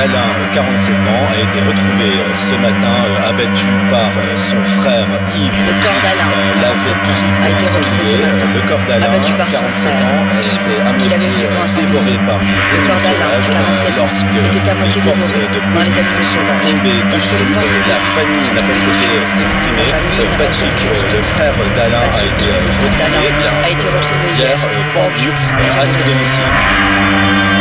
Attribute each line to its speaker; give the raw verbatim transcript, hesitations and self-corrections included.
Speaker 1: d'Alain, quarante-sept ans, a été retrouvé euh, ce matin euh, abattu par euh, son frère Yves.
Speaker 2: Le corps d'Alain,
Speaker 1: euh, l'avait
Speaker 2: quarante-sept ans, a été retrouvé ce
Speaker 1: incendié.
Speaker 2: matin,
Speaker 1: Le corps d'Alain,
Speaker 2: abattu par son
Speaker 1: quarante-sept
Speaker 2: frère,
Speaker 1: ans, a
Speaker 2: Yves,
Speaker 1: été à
Speaker 2: qu'il avait
Speaker 1: moitié
Speaker 2: pris pour un
Speaker 1: euh, dévoré
Speaker 2: sanglier.
Speaker 1: par des
Speaker 2: Le corps
Speaker 1: animaux
Speaker 2: d'Alain,
Speaker 1: sauvages euh,
Speaker 2: quarante-sept ans,
Speaker 1: lorsque
Speaker 2: était à
Speaker 1: les
Speaker 2: moitié
Speaker 1: forces
Speaker 2: dévoré
Speaker 1: de
Speaker 2: par les
Speaker 1: police
Speaker 2: animaux
Speaker 1: sont
Speaker 2: sauvages.
Speaker 1: tombées
Speaker 2: Lorsque
Speaker 1: dessus.
Speaker 2: les forces de
Speaker 1: La
Speaker 2: police
Speaker 1: famille
Speaker 2: sont
Speaker 1: n'a pas
Speaker 2: tombées
Speaker 1: souhaité
Speaker 2: dessus.
Speaker 1: euh, s'exprimer.
Speaker 2: La famille
Speaker 1: Euh,
Speaker 2: n'a pas
Speaker 1: Patrick,
Speaker 2: souhaité
Speaker 1: euh, le
Speaker 2: s'exprimer.
Speaker 1: frère d'Alain, a
Speaker 2: Patrick,
Speaker 1: été euh,
Speaker 2: le frère
Speaker 1: retrouvé
Speaker 2: d'Alain,
Speaker 1: eh bien,
Speaker 2: a été retrouvé
Speaker 1: hier
Speaker 2: hier,
Speaker 1: euh, pendu
Speaker 2: pendu
Speaker 1: euh,
Speaker 2: à son
Speaker 1: à son
Speaker 2: domicile.
Speaker 1: domicile.